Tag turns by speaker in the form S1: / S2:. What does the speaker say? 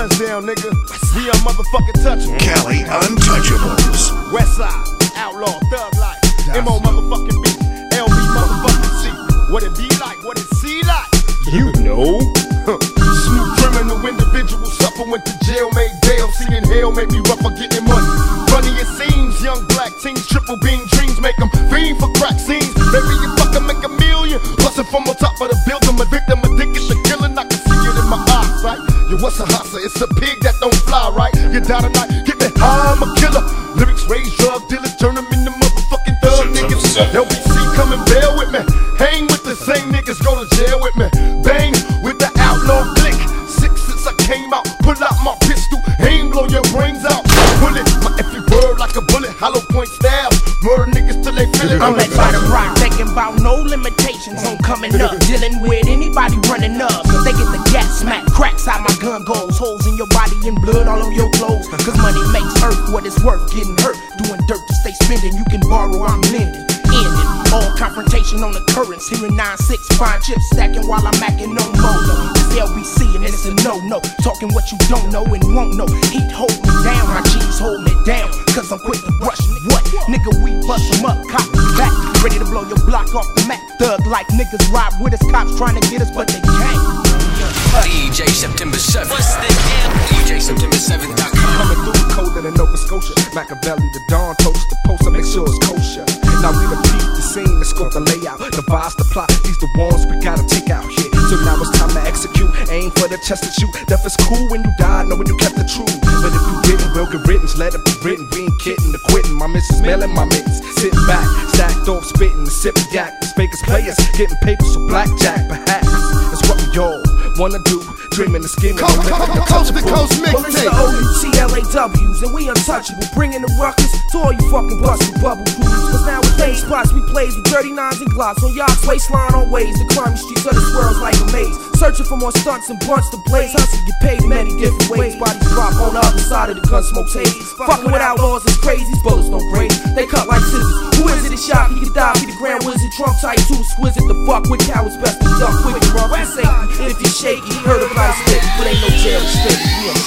S1: guns down, nigga. We are motherfucking touchable.
S2: Cali Untouchables.
S1: Westside, outlaw, thug life. MO motherfucking B. LB motherfucking C. What it be like, what it see like. You know. Smooth criminal individuals suffer, went to jail, made bail. Seeing hell made me rough for getting money. Funny it seems, young black teens, triple beam dreams make them fiend for crack scenes. Maybe you fucking make a million, bustin' from on top of the building. A victim addicted to killing, I can see it in my eyes, right? Yo, what's a hustler? It's a pig that don't fly, right? You die tonight, get me high, I'm a killer. Lyrics raise drug dealers, turn them into motherfucking thug niggas. LBC come and bail with me. Hang with the same niggas, go to jail with me. Bang with the outlaw click. Sick since I came out, pull out my pistol, aim, blow your brains out. Bullet, my every word like a bullet, hollow point style. Murder niggas till they feel it.
S3: I'm at bottom rock, thinking about no limitations on coming up. Dealing with anybody running up. They get the gas smack, cracks out my gun goes. Holes in your body and blood all on your clothes. Cause money makes earth what it's worth. Getting hurt, doing dirt to stay spending. You can borrow, I'm lending. Ending. All confrontation on occurrence. Hearing 9-6, fine chips stacking while I'm acting on Molo. It's LBC and it's a no-no. Talking what you don't know and won't know. Heat hold me down, my G's hold me down. Cause I'm quick to rush me. What? Nigga, we bust them up, cop back. Ready to blow your block off the map. Thug like niggas ride with us, cops trying to get us, but they can't.
S4: DJ September 7th. What's the DJ September 7th.com.
S5: Coming through colder than Nova Scotia. Machiavelli, the dawn toast, the post, I make sure it's kosher. Now we done peep the scene, let's scope the layout, devise the plot. These the ones we gotta take out here. So now it's time to execute. Aim for the chest and shoot. Death is cool when you die, knowing you kept the truth. But if you didn't, well get written, let it be written. We ain't kidding, the quitting. My missus mailing my mittens, sitting back, stacked off, spitting, the sipping yak. As fake as players, getting paper, so blackjack. Perhaps that's what we all wanna do. Dreaming and scheming,
S1: Coast to coast mixtape.
S6: Well, it's the OUTLAWs and we untouchable. Bringing the ruckus to all you fucking busted bubble crews. Cause nowadays spots we plays with 39s and glocks on yachts, waistline on ways. The crime streets of the swirls like a maze. Searching for more stunts and blunts to blaze. Hustle get paid in many different ways. Bodies drop on the other side of the gun smoke haze. Fucking with outlaws is crazy. These bullets don't graze. They cut like scissors. Who is it? It's shot. He can die. Be the grand wizard. Trump tight too exquisite. The fuck with cowards best to duck quick. Run for safety. If you're shaky, heard about it, but ain't no jail stick.